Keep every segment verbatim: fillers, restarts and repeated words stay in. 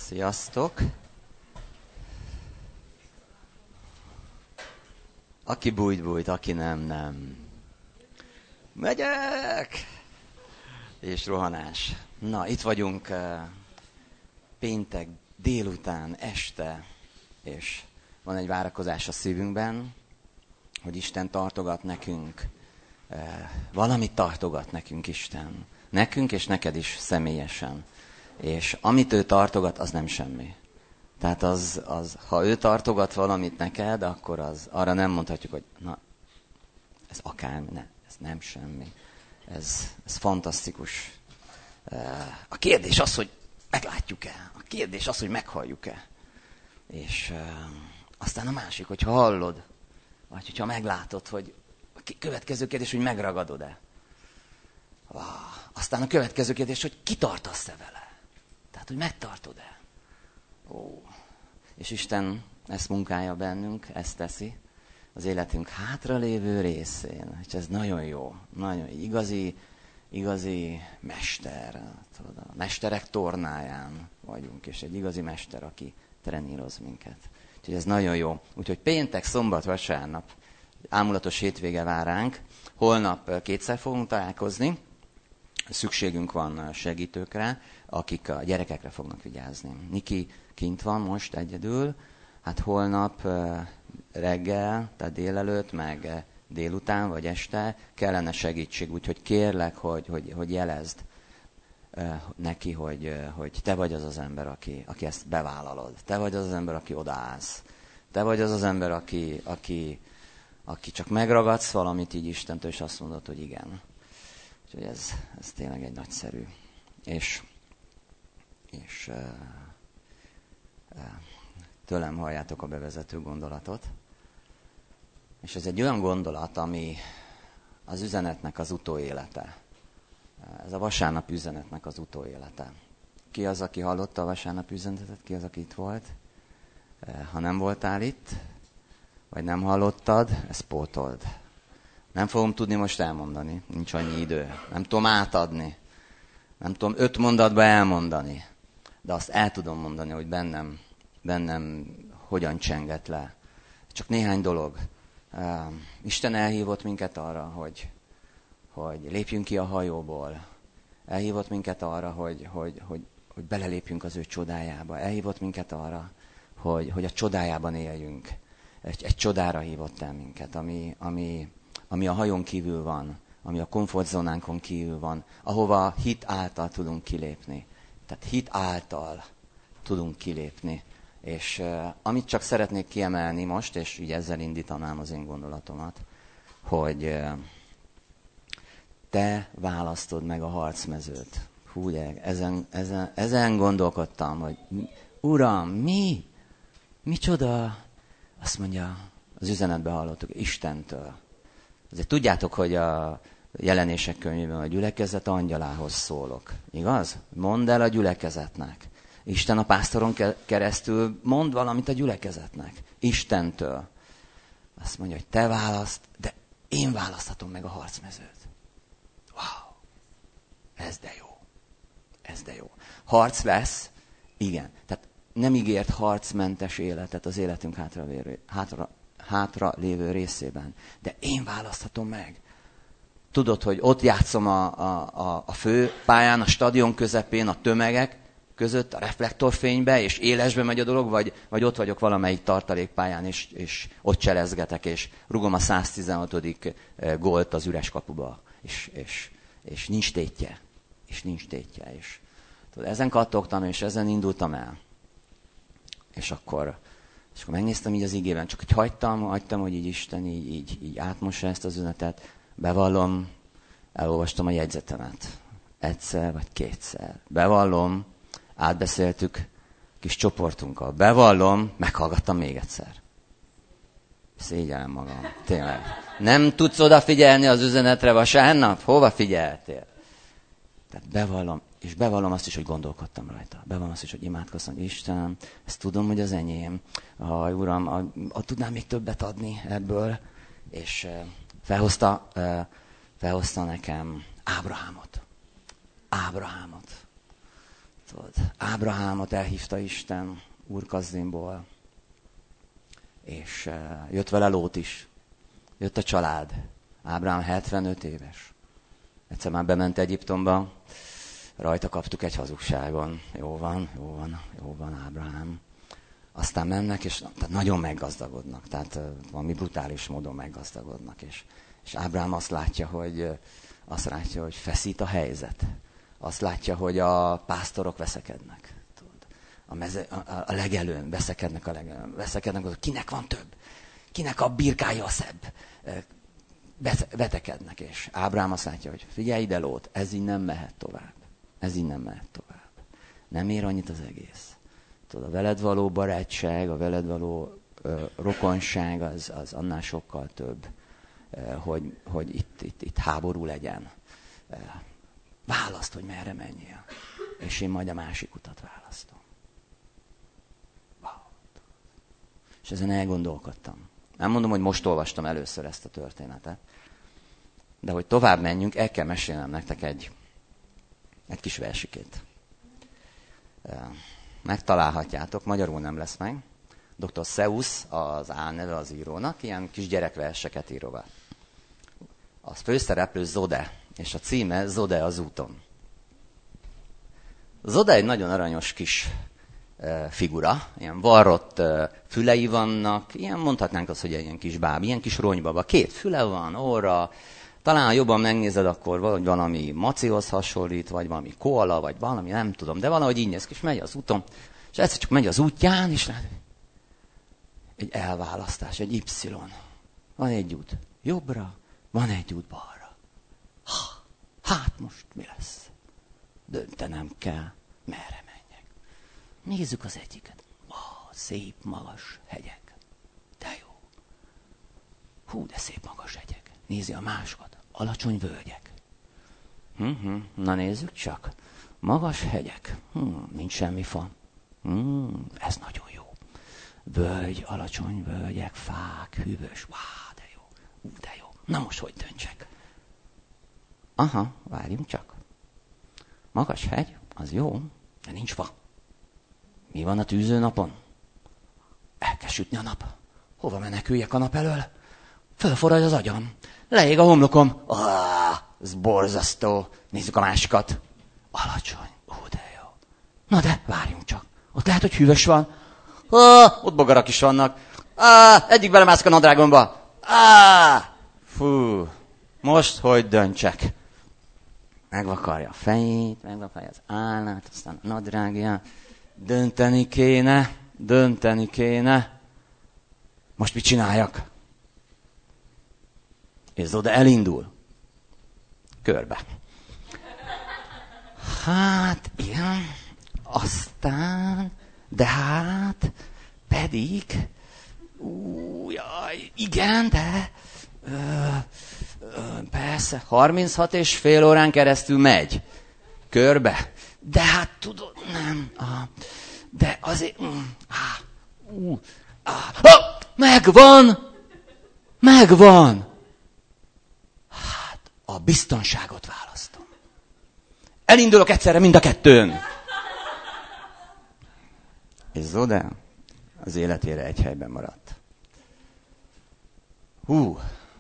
Sziasztok! Aki bújt, bújt, aki nem, nem. Megyek! És rohanás. Na, itt vagyunk uh, péntek délután, este, és van egy várakozás a szívünkben, hogy Isten tartogat nekünk. Uh, valamit tartogat nekünk Isten. Nekünk és neked is személyesen. És amit ő tartogat, az nem semmi. Tehát az, az, ha ő tartogat valamit neked, akkor az, arra nem mondhatjuk, hogy na, ez akármi, ne, ez nem semmi. Ez, ez fantasztikus. A kérdés az, hogy meglátjuk-e. A kérdés az, hogy meghalljuk-e. És uh, aztán a másik, hogyha hallod, vagy hogyha meglátod, hogy a következő kérdés, hogy megragadod-e. Wow. Aztán a következő kérdés, hogy kitartasz-e vele. Tehát, hogy megtartod-e. Ó. És Isten ezt munkálja bennünk, ezt teszi az életünk hátralévő részén. És ez nagyon jó. Nagyon igazi, igazi mester. Tudod, a mesterek tornáján vagyunk, és egy igazi mester, aki treníroz minket. Úgyhogy ez nagyon jó. Úgyhogy péntek, szombat, vasárnap ámulatos hétvége vár ránk. Holnap kétszer fogunk találkozni. Szükségünk van segítőkre, akik a gyerekekre fognak vigyázni. Niki kint van most egyedül, hát holnap reggel, tehát délelőtt, meg délután vagy este kellene segítség, úgyhogy kérlek, hogy, hogy, hogy jelezd neki, hogy, hogy te vagy az az ember, aki, aki ezt bevállalod. Te vagy az az ember, aki odaállsz. Te vagy az az ember, aki, aki, aki csak megragadsz valamit így Istentől, és azt mondod, hogy igen. Úgyhogy ez, ez tényleg egy nagyszerű. És, és uh, uh, tőlem halljátok a bevezető gondolatot. És ez egy olyan gondolat, ami az üzenetnek az utóélete. Ez a vasárnap üzenetnek az utóélete. Ki az, aki hallotta a vasárnap üzenetet? Ki az, aki itt volt? Uh, ha nem voltál itt, vagy nem hallottad, ezt pótold. Nem fogom tudni most elmondani, nincs annyi idő. Nem tudom átadni. Nem tudom öt mondatba elmondani. De azt el tudom mondani, hogy bennem, bennem hogyan csengett le. Csak néhány dolog. Uh, Isten elhívott minket arra, hogy, hogy lépjünk ki a hajóból. Elhívott minket arra, hogy, hogy, hogy, hogy belelépjünk az ő csodájába. Elhívott minket arra, hogy, hogy a csodájában éljünk. Egy, egy csodára hívott el minket, ami... ami ami a hajón kívül van, ami a komfortzónánkon kívül van, ahova hit által tudunk kilépni. Tehát hit által tudunk kilépni. És uh, amit csak szeretnék kiemelni most, és így ezzel indítanám az én gondolatomat, hogy uh, te választod meg a harcmezőt. Hú, gyerek, ezen, ezen, ezen gondolkodtam, hogy Uram, mi? Micsoda? Azt mondja, az üzenetben hallottuk, Istentől. Azért tudjátok, hogy a Jelenések könyvében a gyülekezet angyalához szólok. Igaz? Mondd el a gyülekezetnek. Isten a pásztoron keresztül mond valamit a gyülekezetnek. Istentől. Azt mondja, hogy te választ, de én választhatom meg a harcmezőt. Wow! Ez de jó. Ez de jó. Harc lesz? Igen. Tehát nem ígért harcmentes életet az életünk hátra, hátra hátra lévő részében. De én választhatom meg. Tudod, hogy ott játszom a, a, a fő pályán, a stadion közepén, a tömegek között, a reflektorfénybe, és élesbe megy a dolog, vagy, vagy ott vagyok valamelyik tartalékpályán, és, és ott cselezgetek, és rugom a száztizenhatodik gólt az üres kapuba. És, és, és nincs tétje. És nincs tétje. És, tudod, ezen kattogtam, és ezen indultam el. És akkor És akkor megnéztem így az igében, csak hogy hagytam, hagytam, hogy így Isten így, így, így átmossa ezt az üzenetet. Bevallom, elolvastam a jegyzetemet. Egyszer vagy kétszer. Bevallom, átbeszéltük kis csoportunkkal. Bevallom, meghallgattam még egyszer. Szégyellem magam, tényleg. Nem tudsz odafigyelni az üzenetre vasárnap? Hova figyeltél? Tehát bevallom, és bevallom azt is, hogy gondolkodtam rajta. Bevallom azt is, hogy imádkoztam, hogy Istenem, ezt tudom, hogy az enyém. Ha, Uram, a, a, tudnám még többet adni ebből. És uh, felhozta, uh, felhozta nekem Ábrahámot. Ábrahámot. Tudod, Ábrahámot elhívta Isten Úr-Kasdimból, és uh, jött vele Lót is. Jött a család. Ábrahám hetvenöt éves. Egyszer már bement Egyiptomba, rajta kaptuk egy hazugságon. Jó van, jó van, jó van, Ábrahám. Aztán mennek, és tehát nagyon meggazdagodnak. Tehát uh, valami brutális módon meggazdagodnak. És, és Ábrahám azt látja, hogy, uh, azt látja, hogy feszít a helyzet. Azt látja, hogy a pásztorok veszekednek. Tudod, a, meze, a, a legelőn veszekednek a legelőn. Veszekednek, hogy kinek van több. Kinek a birkája a szebb. Vetekednek, és Ábrahám azt látja, hogy figyelj ide, Lót, ez így nem mehet tovább. Ez így nem mehet tovább. Nem ér annyit az egész. Tudod, a veled való barátság, a veled való ö, rokonság az, az annál sokkal több, ö, hogy, hogy itt, itt, itt háború legyen. Ö, választ, hogy merre menjél. És én majd a másik utat választom. Wow. És ezen elgondolkodtam. Nem mondom, hogy most olvastam először ezt a történetet, de hogy tovább menjünk, el kell mesélnem nektek egy, egy kis versikét. Megtalálhatjátok, magyarul nem lesz meg. doktor Seuss az álneve az írónak, ilyen kis gyerekverseket íróval. A főszereplő Zode, és a címe Zode az úton. Zode egy nagyon aranyos kis figura, ilyen varrott fülei vannak, ilyen mondhatnánk azt, hogy egy ilyen kis báb, ilyen kis ronybaba, két füle van, orra, talán ha jobban megnézed, akkor valahogy valami macihoz hasonlít, vagy valami koala, vagy valami, nem tudom, de valahogy így néz ki, és megy az úton, és egyszer csak megy az útján, és egy elválasztás, egy Y. Van egy út jobbra, van egy út balra. Ha, hát most mi lesz? Döntenem kell, merre menjek. Nézzük az egyiket. Wow, szép, magas hegyek. De jó. Hú, de szép, magas hegyek. Nézi a másikat. Alacsony völgyek. Uh-huh. Na nézzük csak. Magas hegyek. Hmm, nincs semmi fa. Hmm, ez nagyon jó. Völgy, alacsony völgyek, fák, hűvös. Wow, de jó. Ú, de jó. Na most hogy döntsek? Aha, várjunk csak. Magas hegy, az jó, de nincs fa. Mi van a tűzőnapon? El kell sütni a nap. Hova meneküljek a nap elől? Fölforrad az agyam. Leég a homlokom. Ah, ez borzasztó. Nézzük a másikat. Alacsony. Ó, de jó. Na de, várjunk csak. Ott lehet, hogy hűvös van. Ah, ott bogarak is vannak. Ah, egyik belemászik a nadrágomba. Ah, fú. Most hogy döntsek? Megvakarja a fejét, megvakarja az állát, aztán a nadrágját. Dönteni kéne, dönteni kéne. Most mit csináljak? És Zode elindul. Körbe. Hát, igen. Aztán, de hát, pedig, ú, jaj, igen, de, ö, ö, persze, harminchat és fél órán keresztül megy. Körbe. De hát tudod, nem, ah, de azért, mm, ah, ú, ah, ah, megvan, megvan. Hát, a biztonságot választom. Elindulok egyszerre mind a kettőn. És Zode az életére egy helyben maradt. Hú.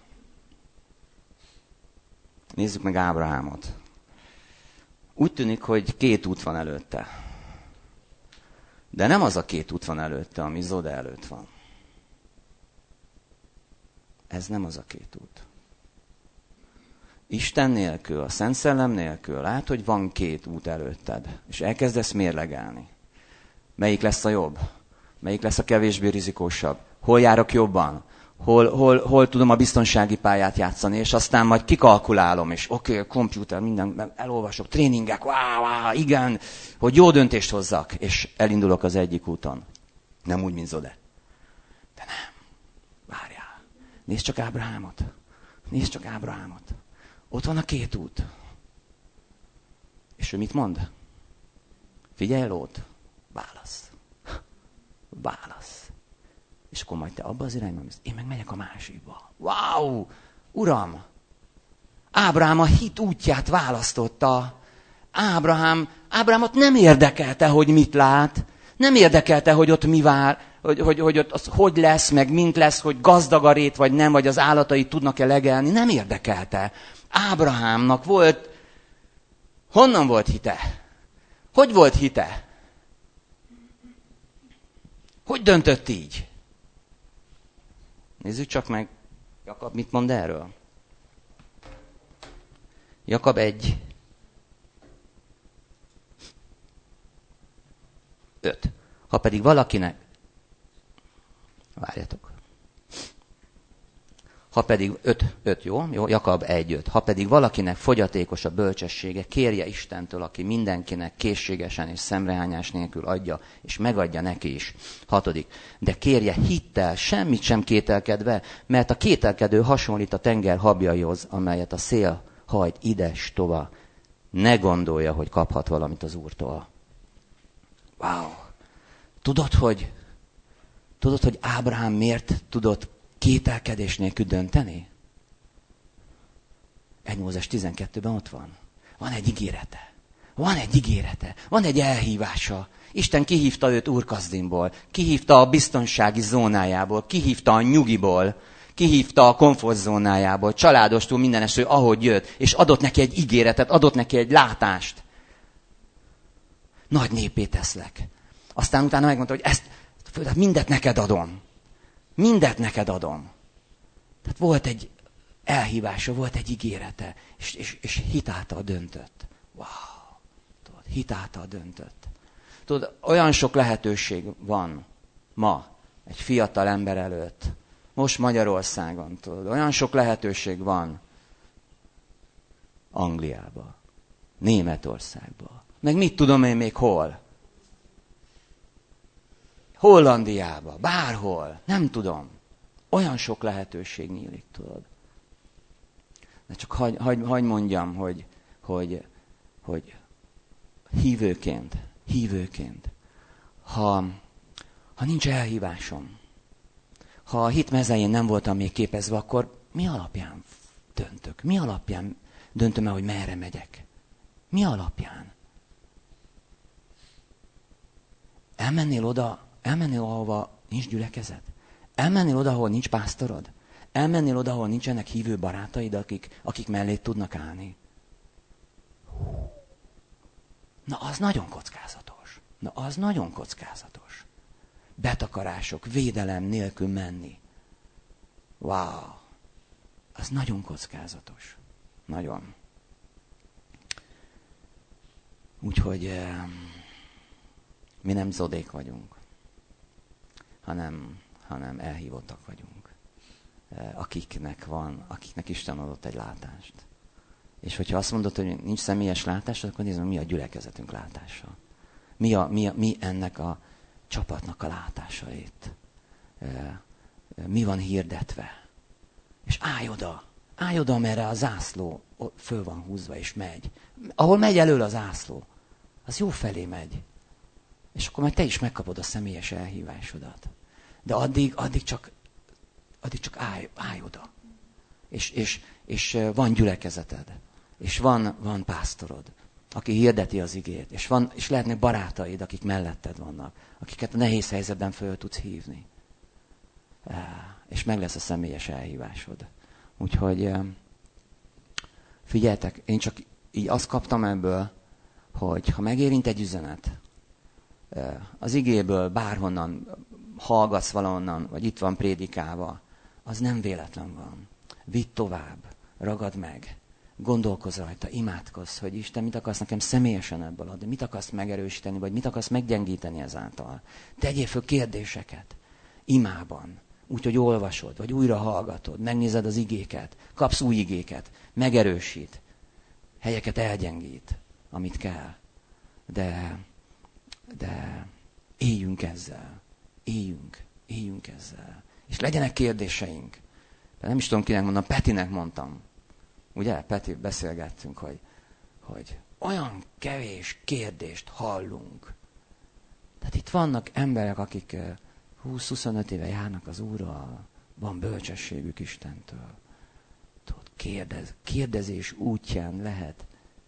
Nézzük meg Ábrahámot. Úgy tűnik, hogy két út van előtte. De nem az a két út van előtte, ami Zode előtt van. Ez nem az a két út. Isten nélkül, a Szent Szellem nélkül lát, hogy van két út előtted. És elkezdesz mérlegelni. Melyik lesz a jobb? Melyik lesz a kevésbé rizikósabb? Hol járok jobban? Hol, hol, hol tudom a biztonsági pályát játszani? És aztán majd kikalkulálom, és oké, okay, komputer, minden, elolvasok, tréningek, wow, wow, igen, hogy jó döntést hozzak, és elindulok az egyik úton. Nem úgy, mint Zode. De nem. Várjál. Nézd csak Ábrahámot. Nézd csak Ábrahámot. Ott van a két út. És ő mit mond? Figyelj, Lót. Válasz. Válasz. És akkor majd te abba az irányba mész. Én meg megyek a másikba. Wow! Uram! Ábrahám a hit útját választotta. Ábrahám, Ábrahámot nem érdekelte, hogy mit lát, nem érdekelte, hogy ott mi vár, hogy, hogy, hogy ott az hogy lesz, meg mint lesz, hogy gazdag a rét, vagy nem, vagy az állatai tudnak-e legelni, nem érdekelte. Ábrahámnak volt, honnan volt hite? Hogy volt hite? Hogy döntött így? Nézzük csak meg, Jakab mit mond erről. Jakab egy. öt. Ha pedig valakinek... Várjatok. Ha pedig öt, öt jó? jó? Jakab egy, öt. Ha pedig valakinek fogyatékos a bölcsessége, kérje Istentől, aki mindenkinek készségesen és szemrehányás nélkül adja, és megadja neki is. Hatodik. De kérje hittel, semmit sem kételkedve, mert a kételkedő hasonlít a tenger habjaihoz, amelyet a szél hajt ide s tova. Ne gondolja, hogy kaphat valamit az Úrtól. Wow! Tudod, hogy, tudod, hogy Ábrahám miért tudott kételkedés nélkül dönteni? egy Mózes tizenkettőben ott van. Van egy ígérete. Van egy ígérete. Van egy elhívása. Isten kihívta őt Úr-Kasdimból. Kihívta a biztonsági zónájából. Kihívta a nyugiból. Kihívta a komfortzónájából. Családostól minden eső, ahogy jött. És adott neki egy ígéretet, adott neki egy látást. Nagy népé teszlek. Aztán utána megmondta, hogy ezt, mindet neked adom. Mindet neked adom. Tehát volt egy elhívása, volt egy ígérete, és, és, és hitáltal döntött. Wow! Tudod, hitáltal döntött. Tudod, olyan sok lehetőség van ma egy fiatal ember előtt. Most Magyarországon, tudod, olyan sok lehetőség van Angliába, Németországba. Meg mit tudom én még hol? Hollandiába, bárhol, nem tudom. Olyan sok lehetőség nyílik, tudod. De csak hagy, hagy, hagy mondjam, hogy, hogy, hogy hívőként, hívőként, ha, ha nincs elhívásom, ha a hit mezején nem voltam még képezve, akkor mi alapján döntök? Mi alapján döntöm el, hogy merre megyek? Mi alapján? Elmennél oda, elmennél ahova nincs gyülekezet? Elmennél oda, ahol nincs pásztorod? Elmennél oda, ahol nincsenek hívő barátaid, akik, akik mellé tudnak állni? Na, az nagyon kockázatos. Na, az nagyon kockázatos. Betakarások, védelem nélkül menni. Wow! Az nagyon kockázatos. Nagyon. Úgyhogy eh, mi nem zodék vagyunk, hanem, hanem elhívottak vagyunk. Eh, akiknek van, akiknek Isten adott egy látást. És hogyha azt mondod, hogy nincs személyes látás, akkor nézzük, mi a gyülekezetünk látása. Mi, a, mi, a, mi ennek a csapatnak a látása itt. Eh, mi van hirdetve. És állj oda, állj oda, amerre a zászló föl van húzva és megy. Ahol megy elől a zászló, az jó felé megy. És akkor majd te is megkapod a személyes elhívásodat. De addig, addig csak, addig csak állj, állj oda. És, és, és van gyülekezeted. És van, van pásztorod, aki hirdeti az igét. És, van, és lehetnek barátaid, akik melletted vannak. Akiket a nehéz helyzetben föl tudsz hívni. És meg lesz a személyes elhívásod. Úgyhogy figyeljetek, én csak így azt kaptam ebből, hogy ha megérint egy üzenet, az igéből bárhonnan hallgatsz valahonnan, vagy itt van prédikálva, az nem véletlen van. Vidd tovább, ragad meg, gondolkozz rajta, imádkozz, hogy Isten mit akarsz nekem személyesen ebből adni, mit akarsz megerősíteni, vagy mit akarsz meggyengíteni ezáltal. Tegyél föl kérdéseket, imában, úgyhogy olvasod, vagy újra hallgatod, megnézed az igéket, kapsz új igéket, megerősít, helyeket elgyengít, amit kell. De, de éljünk ezzel, éljünk, éljünk ezzel. És legyenek kérdéseink. De nem is tudom kinek mondom, Petinek mondtam. Ugye, Peti, beszélgettünk, hogy, hogy olyan kevés kérdést hallunk. Tehát itt vannak emberek, akik húsz-huszonöt éve járnak az Úrral, van bölcsességük Istentől. Tudod, kérdez, kérdezés útján lehet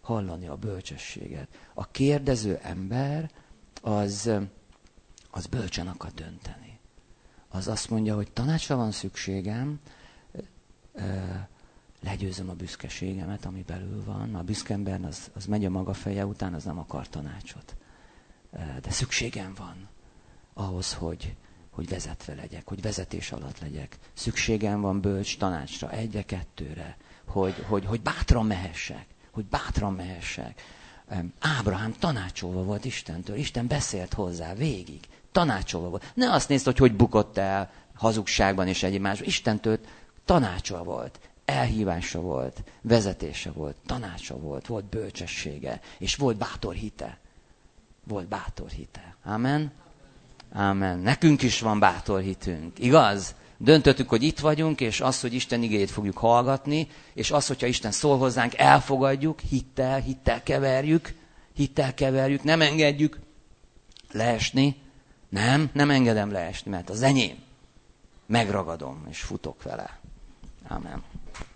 hallani a bölcsességet. A kérdező ember az, az bölcsen akar dönteni. Az azt mondja, hogy tanácsra van szükségem, legyőzöm a büszkeségemet, ami belül van. A büszke ember az, az megy a maga feje után, az nem akar tanácsot. De szükségem van ahhoz, hogy, hogy vezetve legyek, hogy vezetés alatt legyek. Szükségem van bölcs tanácsra, egyre, kettőre, hogy, hogy, hogy bátran mehessek, hogy bátran mehessek. Ábrahám tanácsolva volt Istentől, Isten beszélt hozzá végig, tanácsolva volt. Ne azt nézd, hogy hogy bukott el hazugságban és egyéb másban. Istentől tanácsa volt, elhívása volt, vezetése volt, tanácsa volt, volt bölcsessége, és volt bátor hite. Volt bátor hite. Amen? Amen. Nekünk is van bátor hitünk, igaz? Döntöttük, hogy itt vagyunk, és az, hogy Isten igéjét fogjuk hallgatni, és az, hogyha Isten szól hozzánk, elfogadjuk, hittel, hittel keverjük, hittel keverjük, nem engedjük leesni. Nem, nem engedem leesni, mert az enyém. Megragadom, és futok vele. Amen.